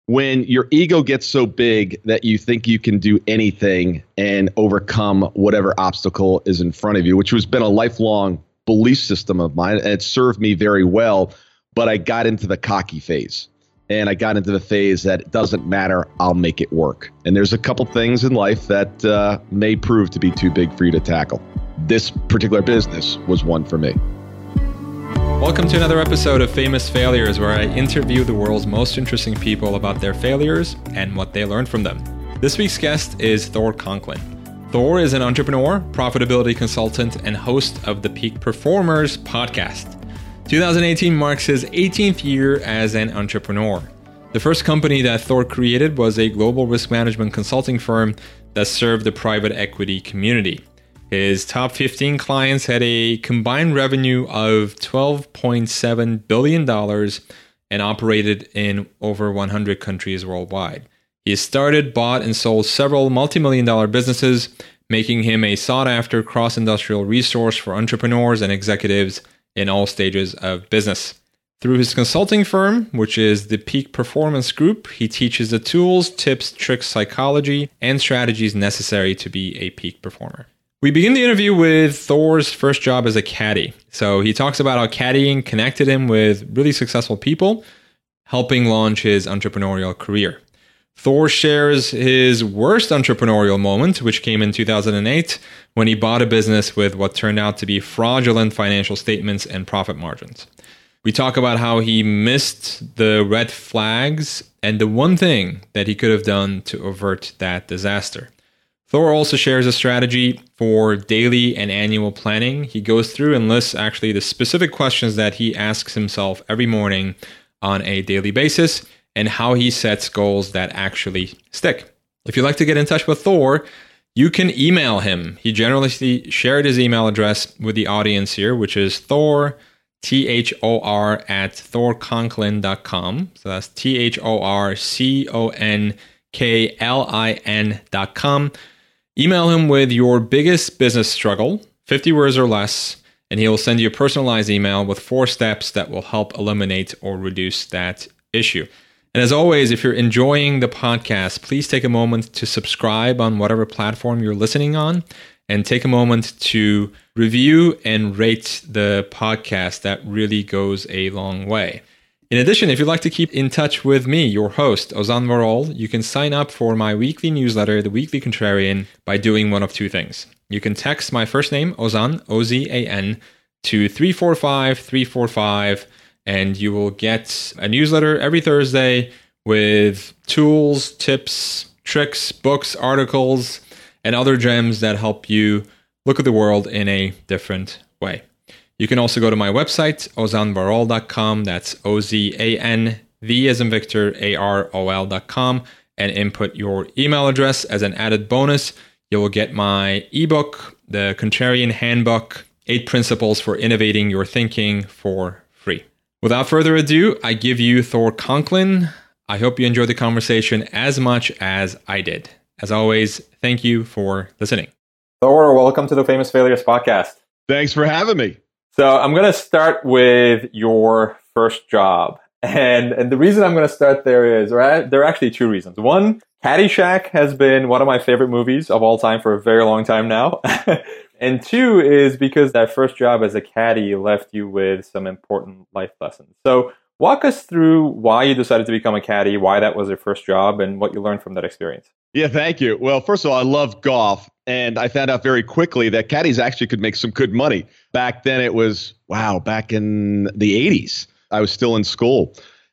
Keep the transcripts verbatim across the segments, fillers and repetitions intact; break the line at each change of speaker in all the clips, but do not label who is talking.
when your ego gets so big that you think you can do anything and overcome whatever obstacle is in front of you, which has been a lifelong belief system of mine, and it served me very well. But I got into the cocky phase, and I got into the phase that it doesn't matter, I'll make it work. And there's a couple things in life that uh, may prove to be too big for you to tackle. This particular business was one for me.
Welcome to another episode of Famous Failures, where I interview the world's most interesting people about their failures and what they learned from them. This week's guest is Thor Conklin. Thor is an entrepreneur, profitability consultant, and host of the Peak Performers podcast. twenty eighteen marks his eighteenth year as an entrepreneur. The first company that Thor created was a global risk management consulting firm that served the private equity community. His top fifteen clients had a combined revenue of twelve point seven billion dollars and operated in over one hundred countries worldwide. He has started, bought, and sold several multi-million dollar businesses, making him a sought-after cross-industrial resource for entrepreneurs and executives in all stages of business. Through his consulting firm, which is the Peak Performance Group, he teaches the tools, tips, tricks, psychology, and strategies necessary to be a peak performer. We begin the interview with Thor's first job as a caddy. So he talks about how caddying connected him with really successful people, helping launch his entrepreneurial career. Thor shares his worst entrepreneurial moment, which came in two thousand eight, when he bought a business with what turned out to be fraudulent financial statements and profit margins. We talk about how he missed the red flags and the one thing that he could have done to avert that disaster. Thor also shares a strategy for daily and annual planning. He goes through and lists actually the specific questions that he asks himself every morning on a daily basis and how he sets goals that actually stick. If you'd like to get in touch with Thor, you can email him. He generously shared his email address with the audience here, which is Thor, T H O R, at thor conklin dot com. So that's T H O R C O N K L I N dot com. Email him with your biggest business struggle, fifty words or less, and he'll send you a personalized email with four steps that will help eliminate or reduce that issue. And as always, if you're enjoying the podcast, please take a moment to subscribe on whatever platform you're listening on, and take a moment to review and rate the podcast. That really goes a long way. In addition, if you'd like to keep in touch with me, your host, Ozan Varol, you can sign up for my weekly newsletter, The Weekly Contrarian, by doing one of two things. You can text my first name, Ozan, O Z A N, to three four five three four five, and you will get a newsletter every Thursday with tools, tips, tricks, books, articles, and other gems that help you look at the world in a different way. You can also go to my website, ozan varol dot com. That's O Z A N, V as in Victor, A R O L dot com, and input your email address. As an added bonus, you will get my ebook, The Contrarian Handbook, Eight Principles for Innovating Your Thinking, for free. Without further ado, I give you Thor Conklin. I hope you enjoyed the conversation as much as I did. As always, thank you for listening. Thor, welcome to the Famous Failures podcast.
Thanks for having me.
So I'm going to start with your first job. And and the reason I'm going to start there is, right, there are actually two reasons. One, Caddyshack has been one of my favorite movies of all time for a very long time now. And two is because that first job as a caddy left you with some important life lessons. So walk us through why you decided to become a caddy, why that was your first job, and what you learned from that experience.
Yeah, thank you. Well, first of all, I love golf, and I found out very quickly that caddies actually could make some good money. Back then it was, wow, back in the eighties, I was still in school,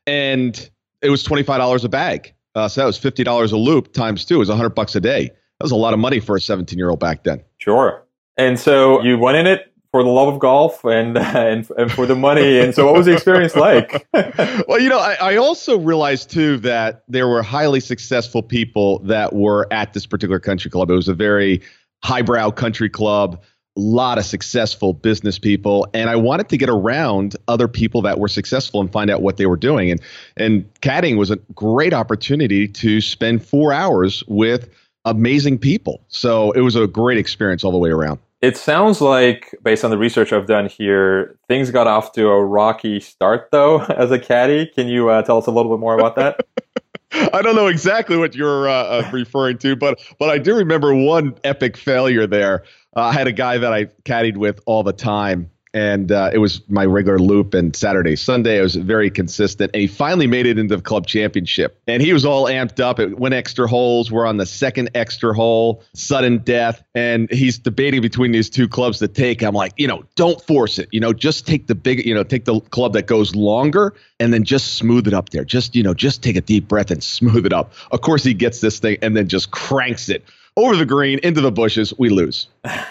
and it was twenty-five dollars a bag. Uh, so that was fifty dollars a loop times two. It was one hundred bucks a day. That was a lot of money for a seventeen-year-old back then.
Sure. And so you went in it for the love of golf and, and and for the money. And so what was the experience like?
Well, you know, I, I also realized, too, that there were highly successful people that were at this particular country club. It was a very highbrow country club, a lot of successful business people. And I wanted to get around other people that were successful and find out what they were doing. And, and caddying was a great opportunity to spend four hours with amazing people. So it was a great experience all the way around.
It sounds like, based on the research I've done here, things got off to a rocky start, though, as a caddy. Can you uh, tell us a little bit more about that?
I don't know exactly what you're uh, uh, referring to, but but I do remember one epic failure there. Uh, I had a guy that I caddied with all the time, and uh, it was my regular loop. And Saturday, Sunday, I was very consistent. And he finally made it into the club championship, and he was all amped up. It went extra holes. We're on the second extra hole, sudden death, and he's debating between these two clubs to take. I'm like, you know, don't force it. You know, just take the big, you know, take the club that goes longer, and then just smooth it up there. Just, you know, just take a deep breath and smooth it up. Of course, he gets this thing and then just cranks it over the green into the bushes. We lose.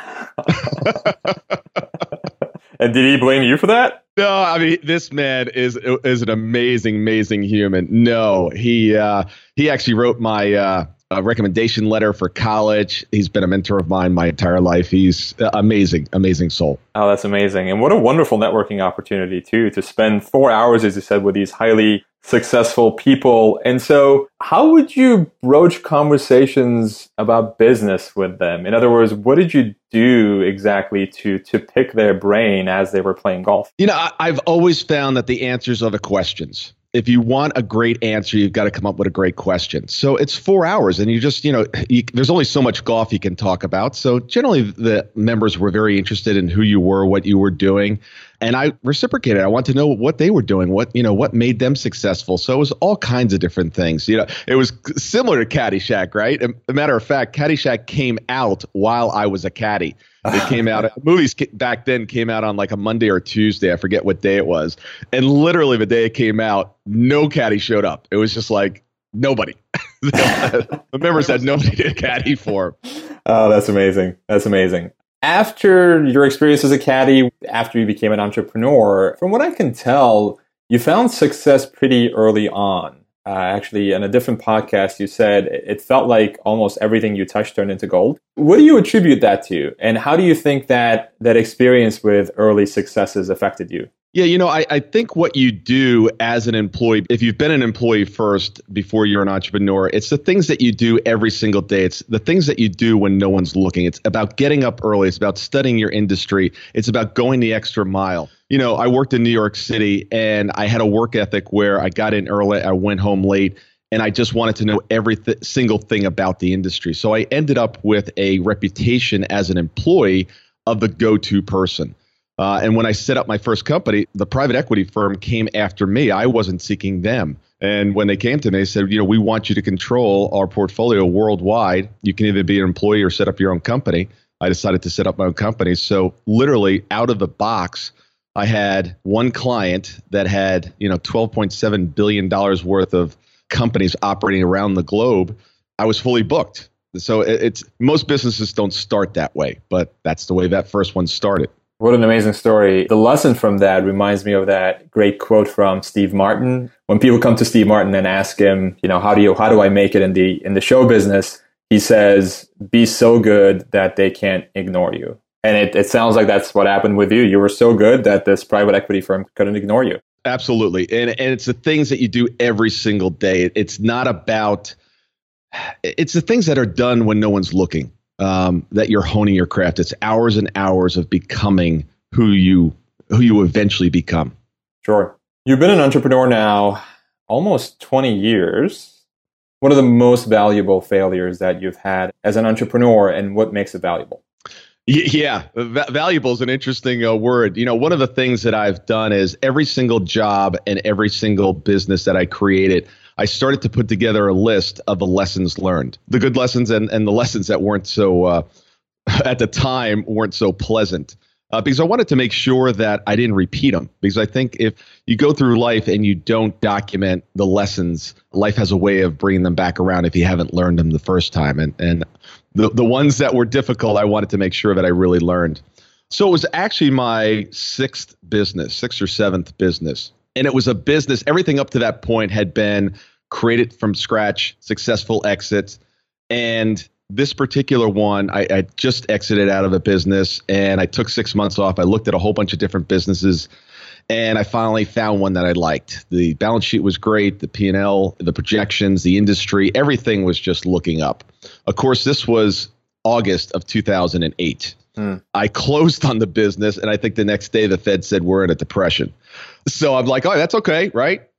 And did he blame you for that?
No, I mean, this man is is an amazing, amazing human. No, he uh, he actually wrote my uh, uh, recommendation letter for college. He's been a mentor of mine my entire life. He's uh, amazing, amazing soul.
Oh, that's amazing. And what a wonderful networking opportunity, too, to spend four hours, as you said, with these highly successful people. And so how would you broach conversations about business with them? In other words, what did you do exactly to to pick their brain as they were playing golf?
You know, I, I've always found that the answers are the questions. If you want a great answer, you've got to come up with a great question. So it's four hours and you just, you know, you, there's only so much golf you can talk about. So generally the members were very interested in who you were, what you were doing. And I reciprocated. I want to know what they were doing, what, you know, what made them successful. So it was all kinds of different things. You know, it was similar to Caddyshack, right? As a matter of fact, Caddyshack came out while I was a caddy. It came out, movies back then came out on like a Monday or Tuesday. I forget what day it was. And literally the day it came out, no caddy showed up. It was just like nobody. The members had nobody to caddy for.
Oh, that's amazing. That's amazing. After your experience as a caddy, after you became an entrepreneur, from what I can tell, you found success pretty early on. Uh, actually, in a different podcast, you said it felt like almost everything you touched turned into gold. What do you attribute that to? And how do you think that that experience with early successes affected you?
Yeah, you know, I, I think what you do as an employee, if you've been an employee first before you're an entrepreneur, it's the things that you do every single day. It's the things that you do when no one's looking. It's about getting up early. It's about studying your industry. It's about going the extra mile. You know, I worked in New York City and I had a work ethic where I got in early, I went home late, and I just wanted to know every th- single thing about the industry. So I ended up with a reputation as an employee of the go-to person. Uh, and when I set up my first company, the private equity firm came after me. I wasn't seeking them. And when they came to me, they said, you know, we want you to control our portfolio worldwide. You can either be an employee or set up your own company. I decided to set up my own company. So literally out of the box, I had one client that had, you know, twelve point seven billion dollars worth of companies operating around the globe. I was fully booked. So it, it's most businesses don't start that way, but that's the way that first one started.
What an amazing story. The lesson from that reminds me of that great quote from Steve Martin. When people come to Steve Martin and ask him, you know, how do you, how do I make it in the, in the show business? He says, be so good that they can't ignore you. And it, it sounds like that's what happened with you. You were so good that this private equity firm couldn't ignore you.
Absolutely. And, and it's the things that you do every single day. It's not about, it's the things that are done when no one's looking. Um, that you're honing your craft. It's hours and hours of becoming who you who you eventually become.
Sure. You've been an entrepreneur now almost twenty years. What are the most valuable failures that you've had as an entrepreneur, and what makes it valuable?
Yeah, v- valuable is an interesting uh, word. You know, one of the things that I've done is every single job and every single business that I created, I started to put together a list of the lessons learned, the good lessons and, and the lessons that weren't so, uh, at the time, weren't so pleasant. Uh, because I wanted to make sure that I didn't repeat them. Because I think if you go through life and you don't document the lessons, life has a way of bringing them back around if you haven't learned them the first time. And and the, the ones that were difficult, I wanted to make sure that I really learned. So it was actually my sixth business, sixth or seventh business. And it was a business, everything up to that point had been created from scratch, successful exits. And this particular one, I, I just exited out of a business and I took six months off. I looked at a whole bunch of different businesses and I finally found one that I liked. The balance sheet was great. The P and L, the projections, the industry, everything was just looking up. Of course, this was August of two thousand eight. Hmm. I closed on the business and I think the next day the Fed said we're in a depression. So I'm like, oh, that's okay, right?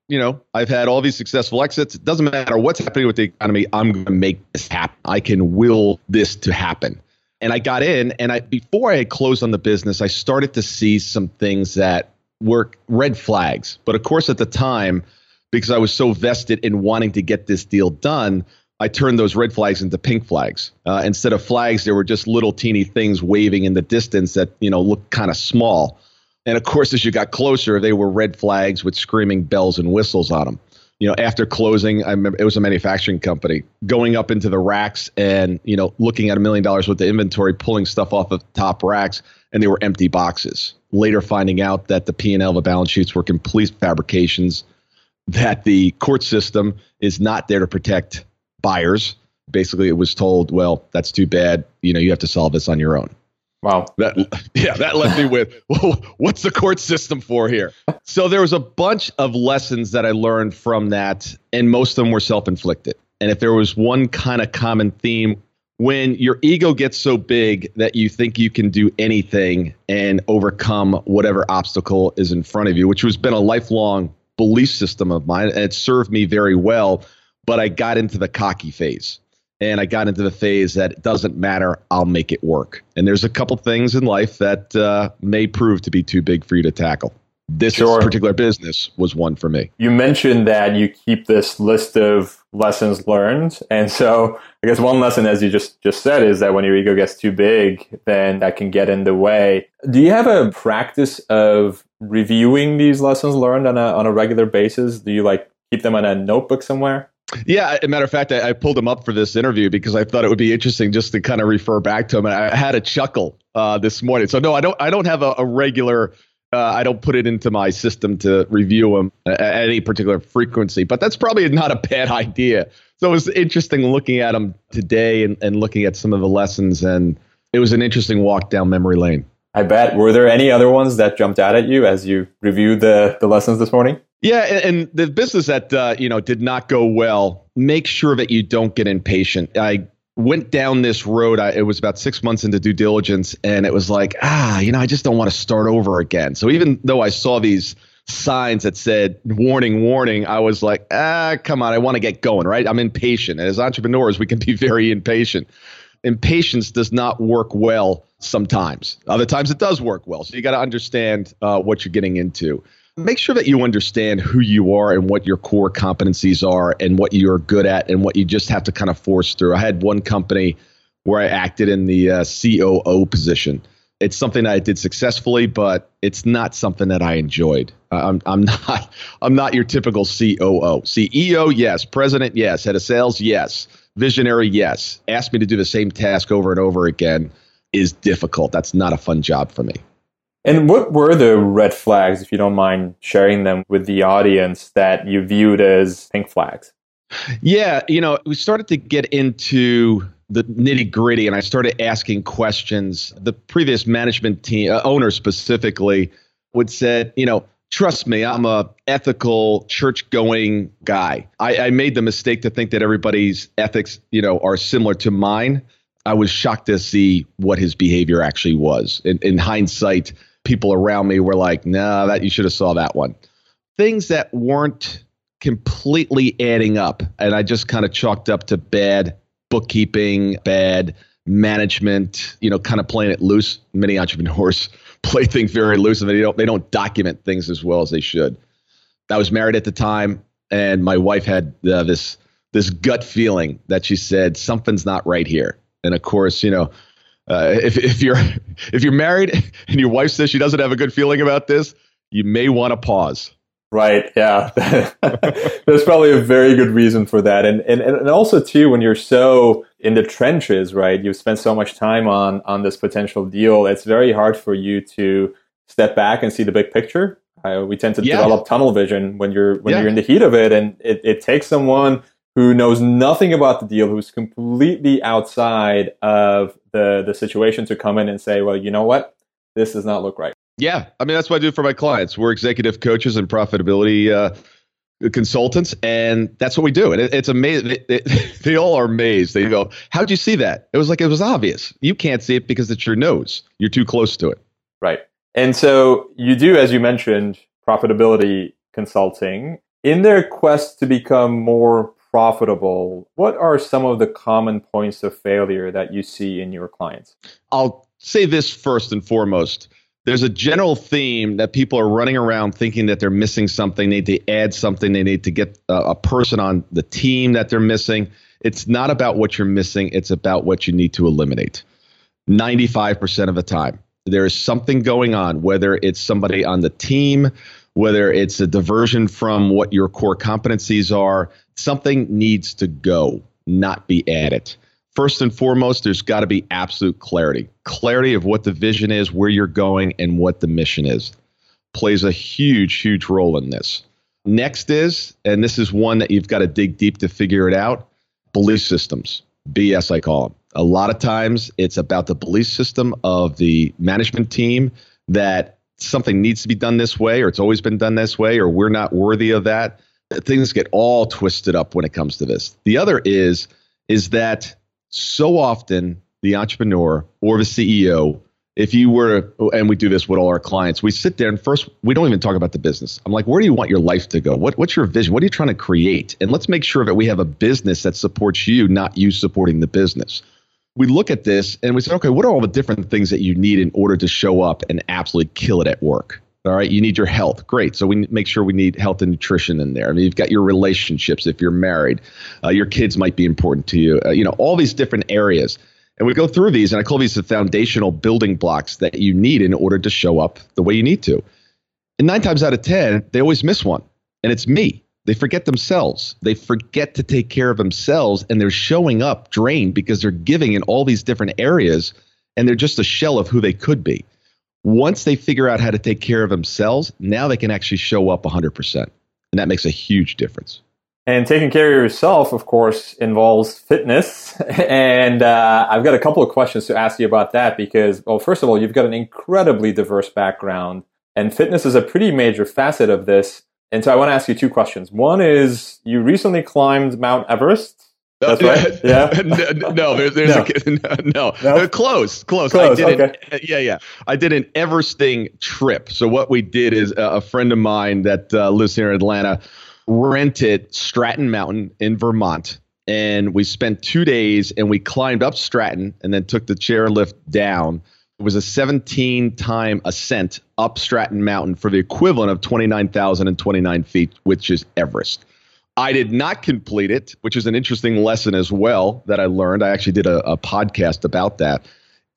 you know, I've had all these successful exits. It doesn't matter what's happening with the economy. I'm going to make this happen. I can will this to happen. And I got in, and I before I had closed on the business, I started to see some things that were red flags. But of course, at the time, because I was so vested in wanting to get this deal done, I turned those red flags into pink flags. Uh, instead of flags, there were just little teeny things waving in the distance that, you know, looked kind of small. And of course, as you got closer, they were red flags with screaming bells and whistles on them. You know, after closing, I remember it was a manufacturing company, going up into the racks and, you know, looking at a million dollars worth of inventory, pulling stuff off of top racks, and they were empty boxes. Later finding out that the P and L of the balance sheets were complete fabrications, that the court system is not there to protect buyers. Basically, it was told, well, that's too bad. You know, you have to solve this on your own.
Wow.
That, yeah, that left me with, well, what's the court system for here? So there was a bunch of lessons that I learned from that, and most of them were self-inflicted. And if there was one kind of common theme, when your ego gets so big that you think you can do anything and overcome whatever obstacle is in front of you, which has been a lifelong belief system of mine, and it served me very well. But I got into the cocky phase, and I got into the phase that it doesn't matter, I'll make it work. And there's a couple things in life that uh, may prove to be too big for you to tackle. This sure. particular business was one for me.
You mentioned that you keep this list of lessons learned. And so I guess one lesson, as you just, just said, is that when your ego gets too big, then that can get in the way. Do you have a practice of reviewing these lessons learned on a on a regular basis? Do you like keep them in a notebook somewhere?
Yeah, as a matter of fact, I, I pulled them up for this interview because I thought it would be interesting just to kind of refer back to them. And I had a chuckle uh, this morning. So no, I don't. I don't have a, a regular. Uh, I don't put it into my system to review them at any particular frequency. But that's probably not a bad idea. So it was interesting looking at them today and, and looking at some of the lessons, and it was an interesting walk down memory lane.
I bet. Were there any other ones that jumped out at you as you reviewed the the lessons this morning?
Yeah, and, and the business that uh, you know did not go well, make sure that you don't get impatient. I went down this road. I, it was about six months into due diligence, and it was like, ah, you know, I just don't want to start over again. So even though I saw these signs that said warning, warning, I was like, ah, come on, I want to get going, right? I'm impatient. And as entrepreneurs, we can be very impatient. Impatience does not work well sometimes. Other times it does work well. So you got to understand uh, what you're getting into. Make sure that you understand who you are and what your core competencies are and what you're good at and what you just have to kind of force through. I had one company where I acted in the uh, C O O position. It's something that I did successfully, but it's not something that I enjoyed. I'm, I'm not I'm not your typical C O O. C E O, yes. President, yes. Head of sales, yes. Visionary, yes. Ask me to do the same task over and over again is difficult. That's not a fun job for me.
And what were the red flags, if you don't mind sharing them with the audience, that you viewed as pink flags?
Yeah, you know, we started to get into the nitty gritty, and I started asking questions. The previous management team, uh, owner specifically, would say, you know, trust me, I'm a ethical, church-going guy. I, I made the mistake to think that everybody's ethics, you know, are similar to mine. I was shocked to see what his behavior actually was. In, in hindsight, people around me were like, nah, that you should have saw that one. Things that weren't completely adding up. And I just kind of chalked up to bad bookkeeping, bad management, you know, kind of playing it loose. Many entrepreneurs play things very loose and they don't, they don't document things as well as they should. I was married at the time, and my wife had uh, this, this gut feeling that she said, something's not right here. And of course, you know, uh, if if you're if you're married and your wife says she doesn't have a good feeling about this, you may want to pause.
Right. Yeah. There's probably a very good reason for that. And, and and also, too, when you're so in the trenches, right, you've spent so much time on on this potential deal, it's very hard for you to step back and see the big picture. Uh, we tend to yeah. develop tunnel vision when you're when yeah. you're in the heat of it. And it, it takes someone who knows nothing about the deal, who's completely outside of the, the situation, to come in and say, well, you know what? This does not look right.
Yeah. I mean, that's what I do for my clients. We're executive coaches and profitability uh, consultants, and that's what we do. And it, it's amazing. It, it, they all are amazed. They go, how'd you see that? It was like, it was obvious. You can't see it because it's your nose. You're too close to it.
Right. And so you do, as you mentioned, profitability consulting. In their quest to become more profitable, what are some of the common points of failure that you see in your clients?
I'll say this first and foremost. There's a general theme that people are running around thinking that they're missing something. They need to add something. They need to get a, a person on the team that they're missing. It's not about what you're missing. It's about what you need to eliminate. ninety-five percent of the time, there is something going on, whether it's somebody on the team, whether it's a diversion from what your core competencies are. Something needs to go, not be added. First and foremost, there's got to be absolute clarity. Clarity of what the vision is, where you're going, and what the mission is. Plays a huge, huge role in this. Next is, and this is one that you've got to dig deep to figure it out, belief systems. B S, I call them. A lot of times, it's about the belief system of the management team that something needs to be done this way, or it's always been done this way, or we're not worthy of that. Things get all twisted up when it comes to this. The other is, is that so often the entrepreneur or the C E O, if you were, and we do this with all our clients, we sit there and first, we don't even talk about the business. I'm like, where do you want your life to go? What, what's your vision? What are you trying to create? And let's make sure that we have a business that supports you, not you supporting the business. We look at this and we say, okay, what are all the different things that you need in order to show up and absolutely kill it at work? All right, you need your health. Great. So we make sure we need health and nutrition in there. I mean, you've got your relationships if you're married. Uh, your kids might be important to you. Uh, you know, all these different areas. And we go through these, and I call these the foundational building blocks that you need in order to show up the way you need to. And nine times out of ten, they always miss one. And it's me. They forget themselves. They forget to take care of themselves, and they're showing up drained because they're giving in all these different areas, and they're just a shell of who they could be. Once they figure out how to take care of themselves, now they can actually show up one hundred percent. And that makes a huge difference.
And taking care of yourself, of course, involves fitness. And uh, I've got a couple of questions to ask you about that because, well, first of all, you've got an incredibly diverse background. And fitness is a pretty major facet of this. And so I want to ask you two questions. One is, you recently climbed Mount Everest. That's right. Yeah.
no, no, there's, there's
no.
A, no,
no,
no. Close, close.
Close.
I did
Okay.
An, yeah, yeah. I did an Everesting trip. So what we did is uh, a friend of mine that uh, lives here in Atlanta rented Stratton Mountain in Vermont, and we spent two days and we climbed up Stratton and then took the chairlift down. It was a seventeen-time ascent up Stratton Mountain for the equivalent of twenty-nine thousand twenty-nine feet, which is Everest. I did not complete it, which is an interesting lesson as well that I learned. I actually did a, a podcast about that.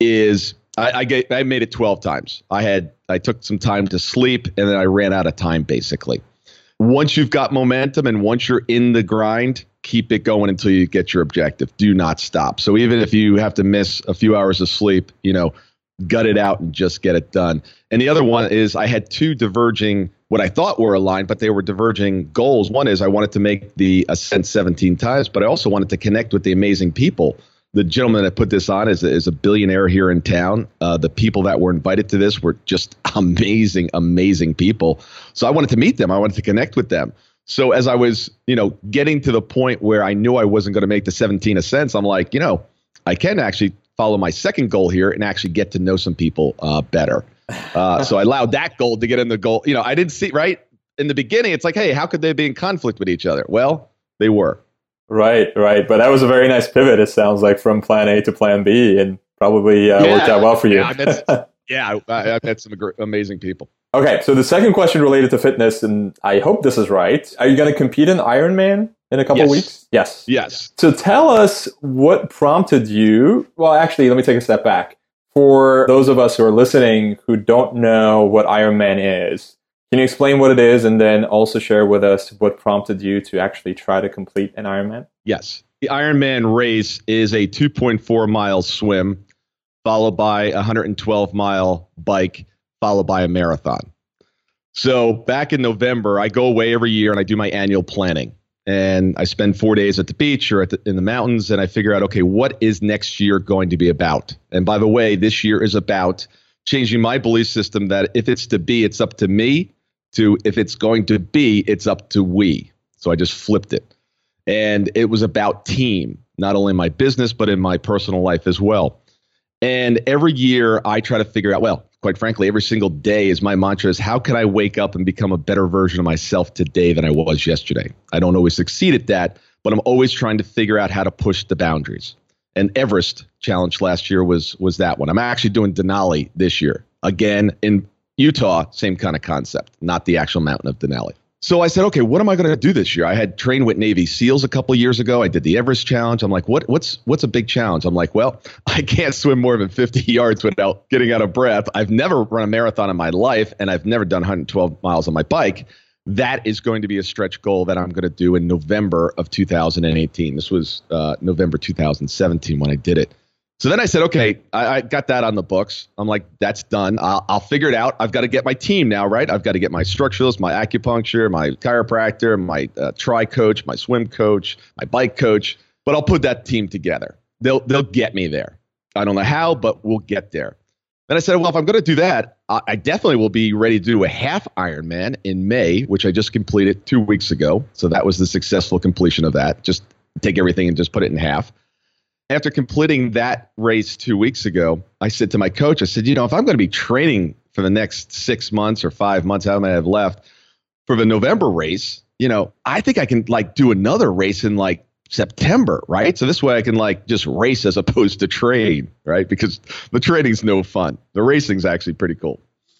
Is I, I, get, I made it twelve times. I had I took some time to sleep, and then I ran out of time, basically. Once you've got momentum and once you're in the grind, keep it going until you get your objective. Do not stop. So even if you have to miss a few hours of sleep, you know, gut it out and just get it done. And the other one is I had two diverging, what I thought were aligned, but they were diverging goals. One is I wanted to make the ascent seventeen times, but I also wanted to connect with the amazing people. The gentleman that put this on is a, is a billionaire here in town. Uh, the people that were invited to this were just amazing, amazing people. So I wanted to meet them. I wanted to connect with them. So as I was, you know, getting to the point where I knew I wasn't going to make the seventeen ascents, I'm like, you know, I can actually follow my second goal here and actually get to know some people uh, better. Uh, so I allowed that goal to get in the goal. You know, I didn't see right in the beginning. It's like, hey, how could they be in conflict with each other? Well, they were.
Right, right. But that was a very nice pivot, it sounds like, from plan A to plan B, and probably uh, yeah, worked out well for you.
Yeah, that's, yeah I, I met some amazing people.
Okay, so the second question related to fitness, and I hope this is right. Are you going to compete in Ironman in a couple
yes.
of weeks? Yes.
Yes.
So tell us what prompted you. Well, actually, let me take a step back. For those of us who are listening who don't know what Ironman is, can you explain what it is and then also share with us what prompted you to actually try to complete an Ironman?
Yes. The Ironman race is a two point four mile swim followed by a one hundred twelve mile bike followed by a marathon. So back in November, I go away every year and I do my annual planning. And I spend four days at the beach or at the, in the mountains, and I figure out, okay, what is next year going to be about? And by the way, this year is about changing my belief system that if it's to be, it's up to me, to if it's going to be, it's up to we. So I just flipped it. And it was about team, not only in my business, but in my personal life as well. And every year I try to figure out, well, quite frankly, every single day is my mantra is how can I wake up and become a better version of myself today than I was yesterday? I don't always succeed at that, but I'm always trying to figure out how to push the boundaries. And Everest challenge last year was was that one. I'm actually doing Denali this year. Again, in Utah, same kind of concept, not the actual mountain of Denali. So I said, okay, what am I going to do this year? I had trained with Navy SEALs a couple of years ago. I did the Everest challenge. I'm like, what, what's what's a big challenge? I'm like, well, I can't swim more than fifty yards without getting out of breath. I've never run a marathon in my life, and I've never done one hundred twelve miles on my bike. That is going to be a stretch goal that I'm going to do in November of two thousand eighteen. This was uh, November two thousand seventeen when I did it. So then I said, okay, I, I got that on the books. I'm like, that's done. I'll, I'll figure it out. I've got to get my team now, right? I've got to get my structuralist, my acupuncture, my chiropractor, my uh, tri coach, my swim coach, my bike coach. But I'll put that team together. They'll they'll get me there. I don't know how, but we'll get there. Then I said, well, if I'm going to do that, I, I definitely will be ready to do a half Ironman in May, which I just completed two weeks ago. So that was the successful completion of that. Just take everything and just put it in half. After completing that race two weeks ago, I said to my coach, I said, you know, if I'm going to be training for the next six months or five months, how many I have left for the November race, you know, I think I can like do another race in like September, right? So this way I can like just race as opposed to train, right? Because the training's no fun. The racing's actually pretty cool.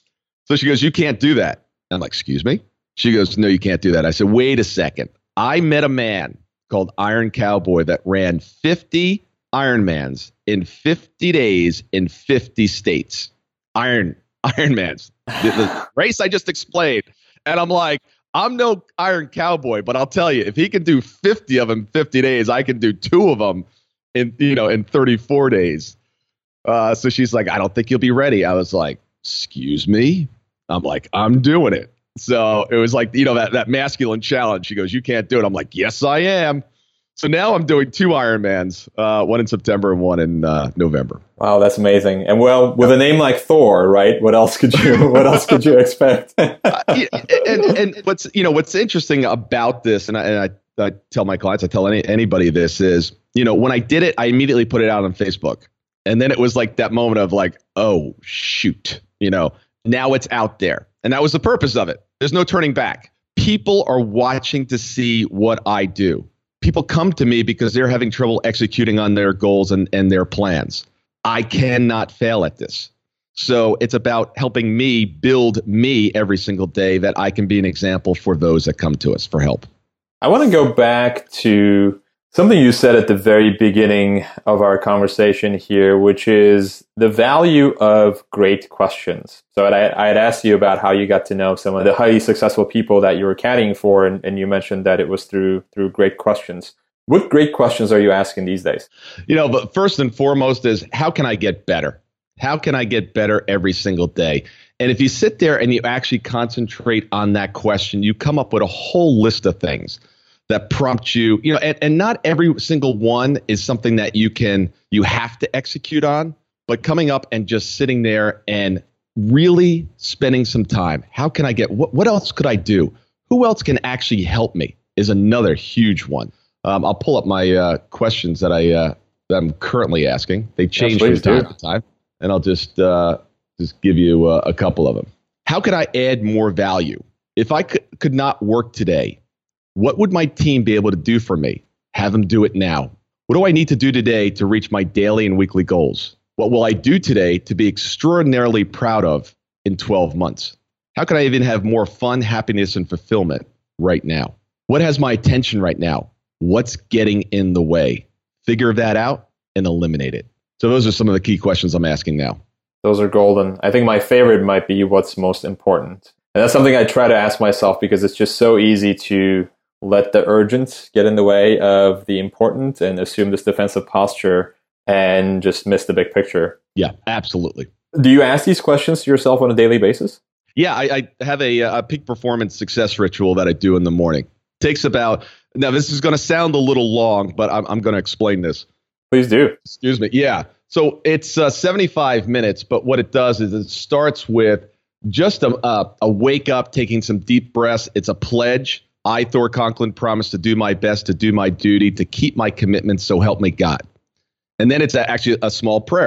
So she goes, you can't do that. I'm like, excuse me? She goes, no, you can't do that. I said, wait a second. I met a man called Iron Cowboy that ran fifty Ironmans in fifty days in fifty states. Iron Ironmans. The, the race I just explained. And I'm like, I'm no Iron Cowboy, but I'll tell you, if he can do fifty of them in fifty days, I can do two of them in, you know, in thirty-four days. Uh, so she's like, I don't think you'll be ready. I was like, excuse me? I'm like, I'm doing it. So it was like, you know, that, that masculine challenge. She goes, you can't do it. I'm like, yes, I am. So now I'm doing two Ironmans, uh, one in September and one in uh, November.
Wow, that's amazing. And well, with a name like Thor, right? What else could you What else could you expect?
uh, and, and what's you know what's interesting about this, and I, and I, I tell my clients, I tell any, anybody this is, you know, when I did it, I immediately put it out on Facebook, and then it was like that moment of like, oh shoot, you know, now it's out there, and that was the purpose of it. There's no turning back. People are watching to see what I do. People come to me because they're having trouble executing on their goals and, and their plans. I cannot fail at this. So it's about helping me build me every single day that I can be an example for those that come to us for help.
I want to go back to something you said at the very beginning of our conversation here, which is the value of great questions. So I, I had asked you about how you got to know some of the highly successful people that you were caddying for, and, and you mentioned that it was through through great questions. What great questions are you asking these days?
You know, but first and foremost is, how can I get better? How can I get better every single day? And if you sit there and you actually concentrate on that question, you come up with a whole list of things that prompt you, you know, and, and not every single one is something that you can, you have to execute on, but coming up and just sitting there and really spending some time. How can I get, what, what else could I do? Who else can actually help me is another huge one. Um, I'll pull up my uh, questions that, I, uh, that I'm currently asking. They change
yes,
from time
do.
to time, and I'll just, uh, just give you uh, a couple of them. How could I add more value? If I could, could not work today, what would my team be able to do for me? Have them do it now. What do I need to do today to reach my daily and weekly goals? What will I do today to be extraordinarily proud of in twelve months? How can I even have more fun, happiness, and fulfillment right now? What has my attention right now? What's getting in the way? Figure that out and eliminate it. So those are some of the key questions I'm asking now.
Those are golden. I think my favorite might be what's most important. And that's something I try to ask myself because it's just so easy to let the urgent get in the way of the important and assume this defensive posture and just miss the big picture.
Yeah, absolutely.
Do you ask these questions to yourself on a daily basis?
Yeah, I, I have a, a peak performance success ritual that I do in the morning. It takes about, now this is going to sound a little long, but I'm, I'm going to explain this.
Please do.
Excuse me. Yeah. So it's uh, seventy-five minutes, but what it does is it starts with just a, a, a wake up, taking some deep breaths. It's a pledge. I, Thor Conklin, promise to do my best, to do my duty, to keep my commitment, so help me God. And then it's a, actually a small prayer.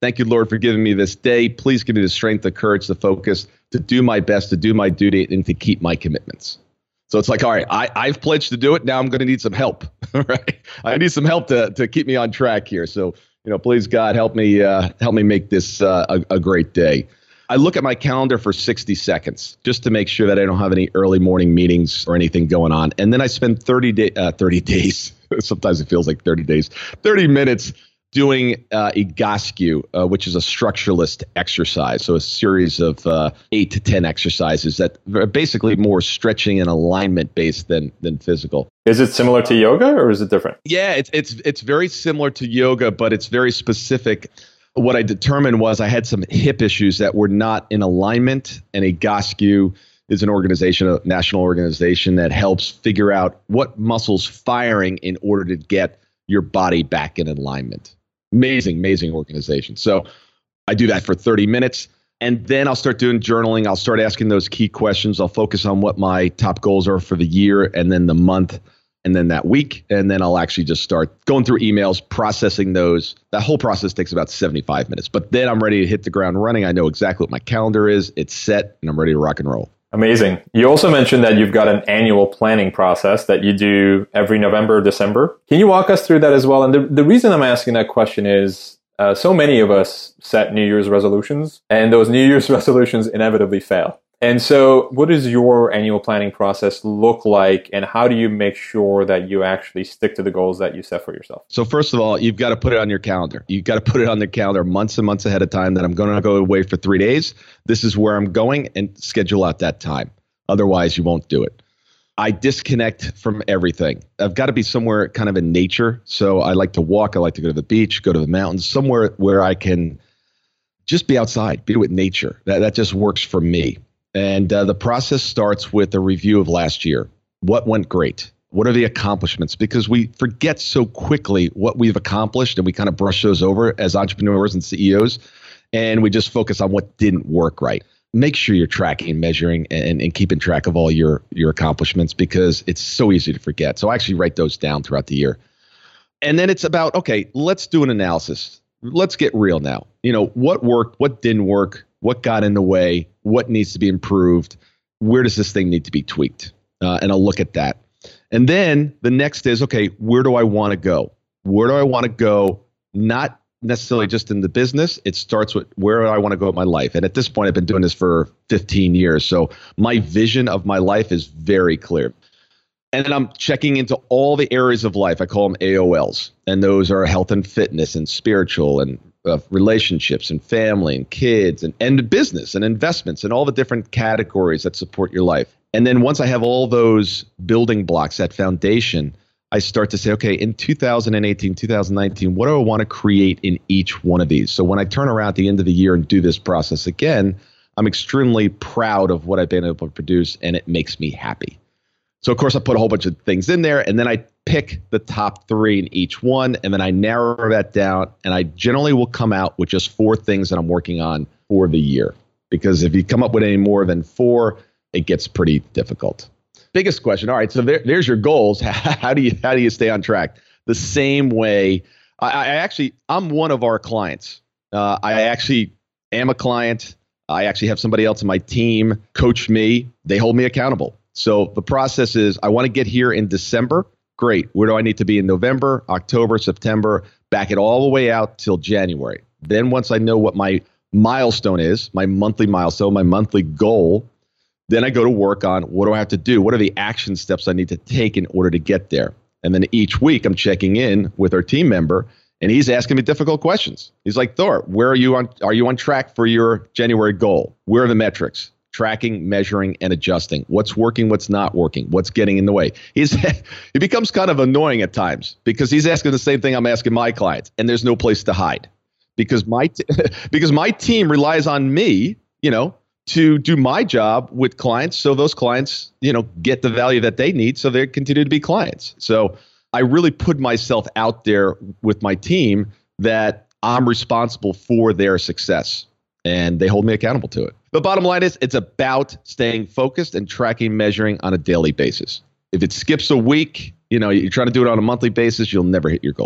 Thank you, Lord, for giving me this day. Please give me the strength, the courage, the focus to do my best, to do my duty, and to keep my commitments. So it's like, all right, I, I've pledged to do it. Now I'm going to need some help, right? I need some help to to keep me on track here. So, you know, please, God, help me uh, help me make this uh, a, a great day. I look at my calendar for sixty seconds just to make sure that I don't have any early morning meetings or anything going on. And then I spend thirty, day, uh, thirty days. Sometimes it feels like thirty days, thirty minutes doing uh, Egoscue, uh, which is a structuralist exercise. So a series of uh, eight to ten exercises that are basically more stretching and alignment based than than physical.
Is it similar to yoga or is it different?
Yeah, it's it's it's very similar to yoga, but it's very specific. What I determined was I had some hip issues that were not in alignment, and Egoscue is an organization, a national organization that helps figure out what muscles firing in order to get your body back in alignment. Amazing, amazing organization. So I do that for thirty minutes, and then I'll start doing journaling. I'll start asking those key questions. I'll focus on what my top goals are for the year, and then the month, and then that week. And then I'll actually just start going through emails, processing those. That whole process takes about seventy-five minutes. But then I'm ready to hit the ground running. I know exactly what my calendar is. It's set, and I'm ready to rock and roll.
Amazing. You also mentioned that you've got an annual planning process that you do every November, December. Can you walk us through that as well? And the, the reason I'm asking that question is uh, so many of us set New Year's resolutions, and those New Year's resolutions inevitably fail. And so what does your annual planning process look like, and how do you make sure that you actually stick to the goals that you set for yourself?
So first of all, you've got to put it on your calendar. You've got to put it on the calendar months and months ahead of time that I'm going to go away for three days. This is where I'm going, and schedule out that time. Otherwise, you won't do it. I disconnect from everything. I've got to be somewhere kind of in nature. So I like to walk. I like to go to the beach, go to the mountains, somewhere where I can just be outside, be with nature. That, that just works for me. And uh, the process starts with a review of last year. What went great? What are the accomplishments? Because we forget so quickly what we've accomplished, and we kind of brush those over as entrepreneurs and C E Os, and we just focus on what didn't work right. Make sure you're tracking, measuring, and, and keeping track of all your, your accomplishments, because it's so easy to forget. So I actually write those down throughout the year. And then it's about, okay, let's do an analysis. Let's get real now. You know, what worked? What didn't work? What got in the way? What needs to be improved? Where does this thing need to be tweaked? Uh, and I'll look at that. And then the next is, okay, where do I want to go? Where do I want to go? Not necessarily just in the business. It starts with where do I want to go with my life? And at this point, I've been doing this for fifteen years. So my vision of my life is very clear. And then I'm checking into all the areas of life. I call them A O Ls. And those are health and fitness and spiritual and uh, relationships and family and kids and, and business and investments and all the different categories that support your life. And then once I have all those building blocks, that foundation, I start to say, okay, in two thousand eighteen, two thousand nineteen, what do I want to create in each one of these? So when I turn around at the end of the year and do this process again, I'm extremely proud of what I've been able to produce, and it makes me happy. So, of course, I put a whole bunch of things in there, and then I pick the top three in each one, and then I narrow that down, and I generally will come out with just four things that I'm working on for the year. Because if you come up with any more than four, it gets pretty difficult. Biggest question. All right, so there, there's your goals. How do you how do you stay on track? The same way, I, I actually, I'm one of our clients. Uh, I actually am a client. I actually have somebody else in my team coach me. They hold me accountable. So the process is, I want to get here in December. Great. Where do I need to be in November, October, September? Back it all the way out till January. Then once I know what my milestone is, my monthly milestone, my monthly goal, then I go to work on what do I have to do? What are the action steps I need to take in order to get there? And then each week I'm checking in with our team member, and he's asking me difficult questions. He's like, Thor, where are you on? Are you on track for your January goal? Where are the metrics? Tracking, measuring, and adjusting. What's working, what's not working, what's getting in the way. He's it becomes kind of annoying at times because he's asking the same thing I'm asking my clients, and there's no place to hide because my t- because my team relies on me, you know, to do my job with clients, so those clients, you know, get the value that they need, so they continue to be clients. So I really put myself out there with my team that I'm responsible for their success, and they hold me accountable to it. The bottom line is, it's about staying focused and tracking, measuring on a daily basis. If it skips a week, you know, you're trying to do it on a monthly basis, you'll never hit your goals.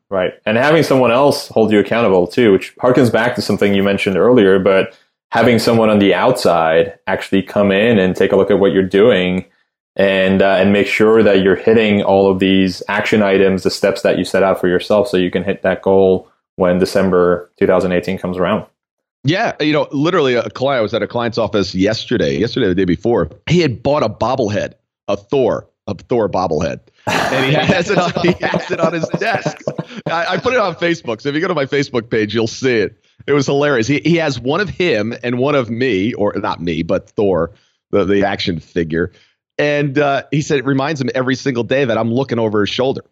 Right. And having someone else hold you accountable too, which harkens back to something you mentioned earlier, but having someone on the outside actually come in and take a look at what you're doing and uh, and make sure that you're hitting all of these action items, the steps that you set out for yourself so you can hit that goal when December two thousand eighteen comes around.
Yeah, you know, literally a client, I was at a client's office yesterday, yesterday, the day before. He had bought a bobblehead, a Thor, a Thor bobblehead. And he has it on, he has it on his desk. I, I put it on Facebook. So if you go to my Facebook page, you'll see it. It was hilarious. He he has one of him and one of me, or not me, but Thor, the, the action figure. And uh, he said it reminds him every single day that I'm looking over his shoulder.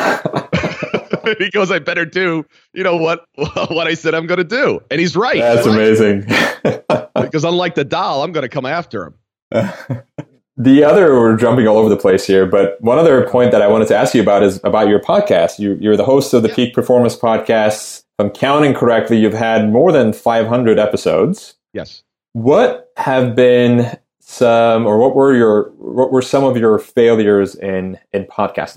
He goes, I better do, you know, what what I said I'm going to do. And he's right.
That's
right.
amazing.
Because unlike the doll, I'm going to come after him.
The other, we're jumping all over the place here, but one other point that I wanted to ask you about is about your podcast. You, you're the host of the yeah. Peak Performance Podcast. If I'm counting correctly, you've had more than five hundred episodes.
Yes.
What have been some, or what were your, what were some of your failures in in podcasting?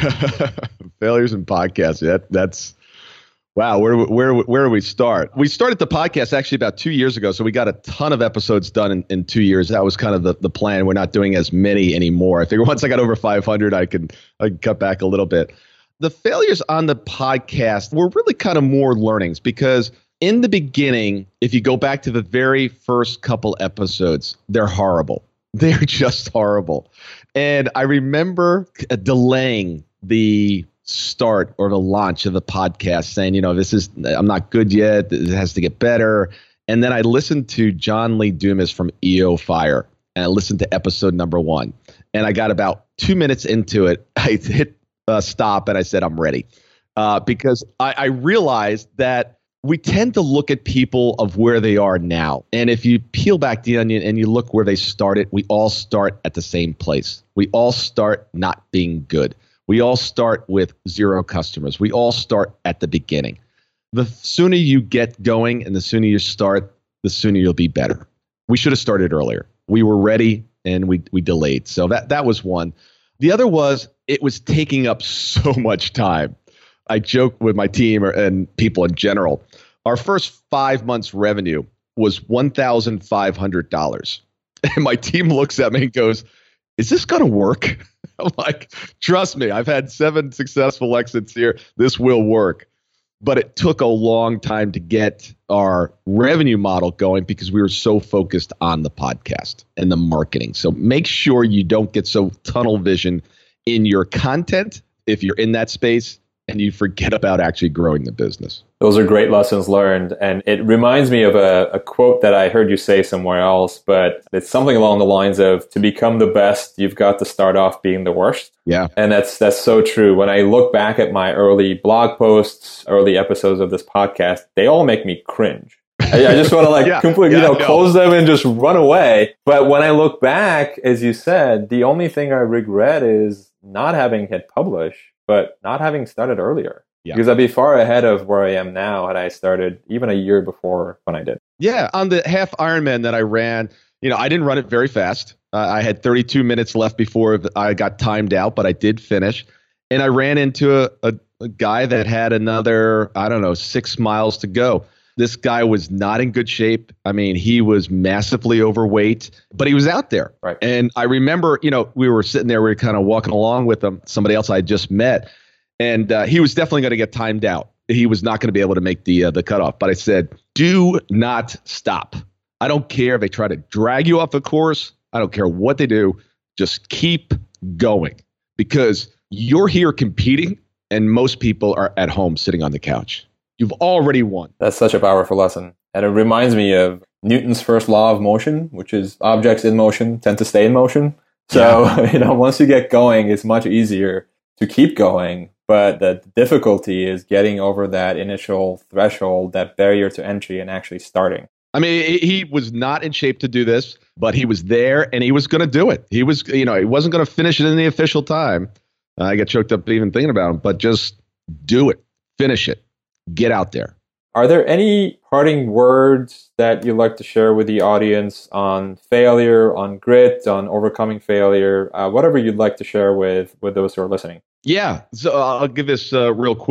Failures in podcasting. That, that's wow. Where where where do we start? We started the podcast actually about two years ago, so we got a ton of episodes done in, in two years. That was kind of the, the plan. We're not doing as many anymore. I figured once I got over five hundred, I could I could cut back a little bit. The failures on the podcast were really kind of more learnings because in the beginning, if you go back to the very first couple episodes, they're horrible. They're just horrible. And I remember delaying the start or the launch of the podcast saying, you know, this is, I'm not good yet. It has to get better. And then I listened to John Lee Dumas from E O Fire and I listened to episode number one. And I got about two minutes into it. I hit uh, stop and I said, I'm ready. Uh, because I, I realized that we tend to look at people of where they are now. And if you peel back the onion and you look where they started, we all start at the same place. We all start not being good. We all start with zero customers. We all start at the beginning. The sooner you get going and the sooner you start, the sooner you'll be better. We should have started earlier. We were ready and we we delayed. So that that was one. The other was it was taking up so much time. I joke with my team and people in general. Our first five months revenue was one thousand five hundred dollars. And my team looks at me and goes, is this going to work? I'm like, trust me, I've had seven successful exits here. This will work. But it took a long time to get our revenue model going because we were so focused on the podcast and the marketing. So make sure you don't get so tunnel vision in your content if you're in that space and you forget about actually growing the business.
Those are great lessons learned. And it reminds me of a, a quote that I heard you say somewhere else, but it's something along the lines of, to become the best, you've got to start off being the worst.
Yeah.
And that's that's so true. When I look back at my early blog posts, early episodes of this podcast, they all make me cringe. I, I just want to like yeah, completely, yeah, you know, close them and just run away. But when I look back, as you said, the only thing I regret is not having hit publish, but not having started earlier. Yeah. Because I'd be far ahead of where I am now had I started even a year before when I did.
Yeah, on the half Ironman that I ran, you know, I didn't run it very fast. Uh, I had thirty-two minutes left before I got timed out, but I did finish. And I ran into a, a, a guy that had another, I don't know, six miles to go. This guy was not in good shape. I mean, he was massively overweight, but he was out there.
Right.
And I remember, you know, we were sitting there, we were kind of walking along with him, somebody else I just met. And uh, he was definitely going to get timed out. He was not going to be able to make the uh, the cutoff. But I said, do not stop. I don't care if they try to drag you off the course. I don't care what they do. Just keep going because you're here competing and most people are at home sitting on the couch. You've already won.
That's such a powerful lesson. And it reminds me of Newton's first law of motion, which is objects in motion tend to stay in motion. So, yeah. you know, once you get going, it's much easier to keep going. But the difficulty is getting over that initial threshold, that barrier to entry, and actually starting.
I mean, he was not in shape to do this, but he was there and he was going to do it. He was, you know, he wasn't going to finish it in the official time. Uh, I get choked up even thinking about him, but just do it, finish it, get out there.
Are there any parting words that you'd like to share with the audience on failure, on grit, on overcoming failure, uh, whatever you'd like to share with, with those who are listening?
Yeah, so I'll give this uh, real quick.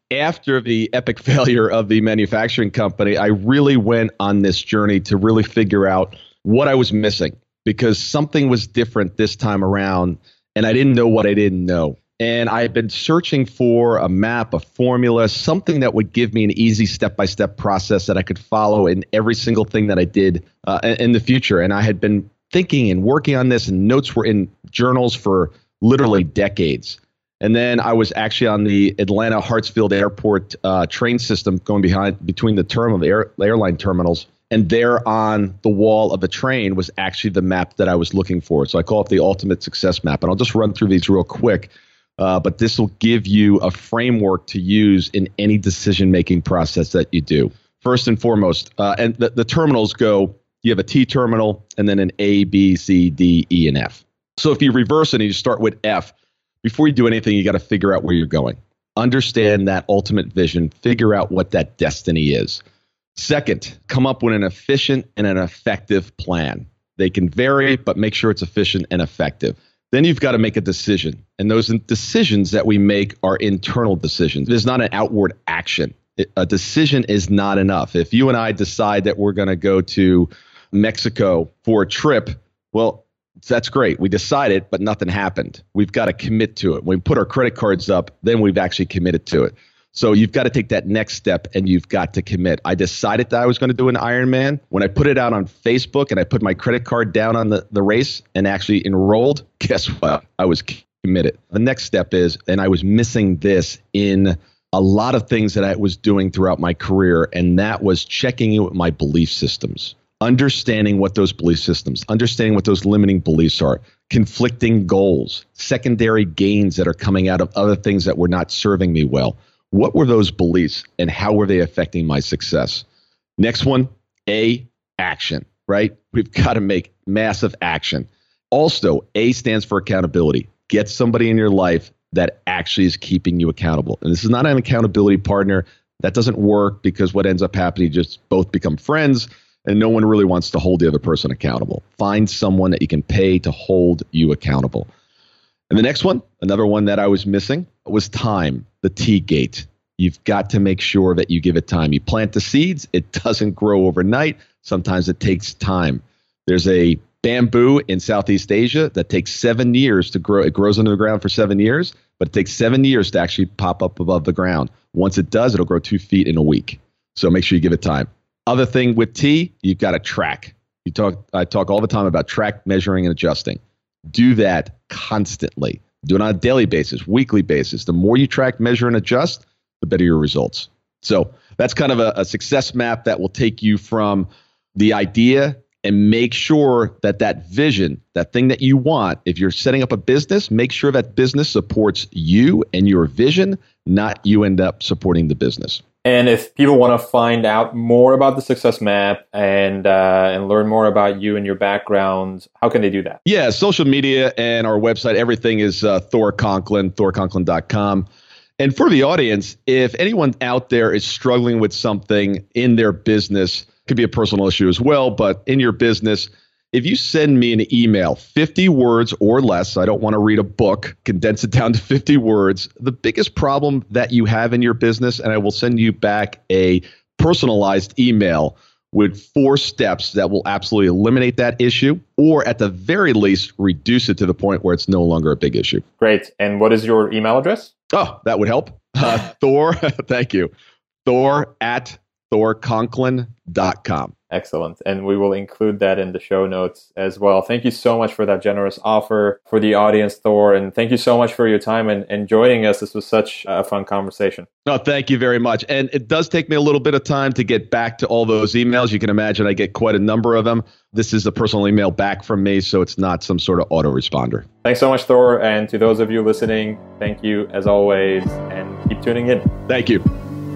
after the epic failure of the manufacturing company, I really went on this journey to really figure out what I was missing, because something was different this time around and I didn't know what I didn't know. And I had been searching for a map, a formula, something that would give me an easy step-by-step process that I could follow in every single thing that I did uh, in the future. And I had been thinking and working on this, and notes were in journals for literally decades. And then I was actually on the Atlanta Hartsfield Airport uh, train system going behind between the terminal, the air, airline terminals. And there on the wall of the train was actually the map that I was looking for. So I call it the ultimate success map. And I'll just run through these real quick. Uh, but this will give you a framework to use in any decision-making process that you do. First and foremost, uh, and the, the terminals go, you have a T terminal and then an A, B, C, D, E, and F. So if you reverse it and you start with F, before you do anything, you got to figure out where you're going. Understand that ultimate vision. Figure out what that destiny is. Second, come up with an efficient and an effective plan. They can vary, but make sure it's efficient and effective. Then you've got to make a decision. And those decisions that we make are internal decisions. There's not an outward action. It, a decision is not enough. If you and I decide that we're going to go to Mexico for a trip, well, that's great. We decided, but nothing happened. We've got to commit to it. When we put our credit cards up, then we've actually committed to it. So you've got to take that next step and you've got to commit. I decided that I was going to do an Ironman. When I put it out on Facebook and I put my credit card down on the, the race and actually enrolled, guess what? I was committed. The next step is, and I was missing this in a lot of things that I was doing throughout my career, and that was checking in with my belief systems. Understanding what those belief systems, understanding what those limiting beliefs are, conflicting goals, secondary gains that are coming out of other things that were not serving me well. What were those beliefs and how were they affecting my success? Next one, A, action, right? We've got to make massive action. Also, A stands for accountability. Get somebody in your life that actually is keeping you accountable. And this is not an accountability partner. That doesn't work, because what ends up happening, you just both become friends and no one really wants to hold the other person accountable. Find someone that you can pay to hold you accountable. And the next one, another one that I was missing, was time, the T gate. You've got to make sure that you give it time. You plant the seeds. It doesn't grow overnight. Sometimes it takes time. There's a bamboo in Southeast Asia that takes seven years to grow. It grows under the ground for seven years, but it takes seven years to actually pop up above the ground. Once it does, it'll grow two feet in a week. So make sure you give it time. Other thing with T, you've got to track. You talk. I talk all the time about track, measuring, and adjusting. Do that constantly. Do it on a daily basis, weekly basis. The more you track, measure, and adjust, the better your results. So that's kind of a, a success map that will take you from the idea and make sure that that vision, that thing that you want, if you're setting up a business, make sure that business supports you and your vision, not you end up supporting the business.
And if people want to find out more about the Success Map and uh, and learn more about you and your background, how can they do that?
Yeah, social media and our website, everything is uh, Thor Conklin, thor conklin dot com. And for the audience, if anyone out there is struggling with something in their business, it could be a personal issue as well, but in your business, if you send me an email, fifty words or less, I don't want to read a book, condense it down to fifty words, the biggest problem that you have in your business, and I will send you back a personalized email with four steps that will absolutely eliminate that issue, or at the very least, reduce it to the point where it's no longer a big issue.
Great. And what is your email address?
Oh, that would help. Uh, Thor, thank you. Thor at thor conklin dot com.
Excellent. And we will include that in the show notes as well. Thank you so much for that generous offer for the audience, Thor. And thank you so much for your time and, and joining us. This was such a fun conversation.
No, thank you very much. And it does take me a little bit of time to get back to all those emails. You can imagine I get quite a number of them. This is a personal email back from me, so it's not some sort of autoresponder.
Thanks so much, Thor. And to those of you listening, thank you as always, and keep tuning in.
Thank you.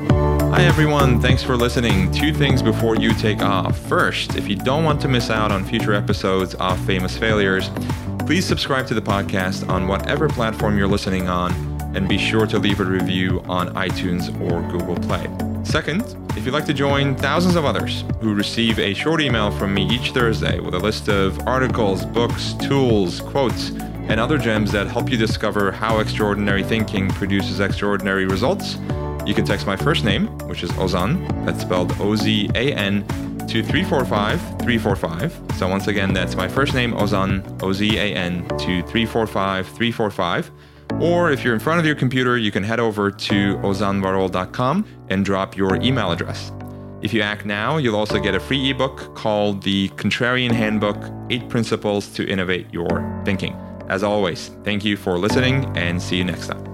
Hi everyone, thanks for listening. Two things before you take off. First, if you don't want to miss out on future episodes of Famous Failures, please subscribe to the podcast on whatever platform you're listening on, and be sure to leave a review on iTunes or Google Play. Second, if you'd like to join thousands of others who receive a short email from me each Thursday with a list of articles, books, tools, quotes, and other gems that help you discover how extraordinary thinking produces extraordinary results, You can text my first name, which is Ozan, that's spelled O Z A N, to three four five, three four five. So once again, that's my first name, Ozan, O Z A N, to three four five, three four five. Or if you're in front of your computer, you can head over to ozan varol dot com and drop your email address. If you act now, you'll also get a free ebook called The Contrarian Handbook, Eight Principles to Innovate Your Thinking. As always, thank you for listening and see you next time.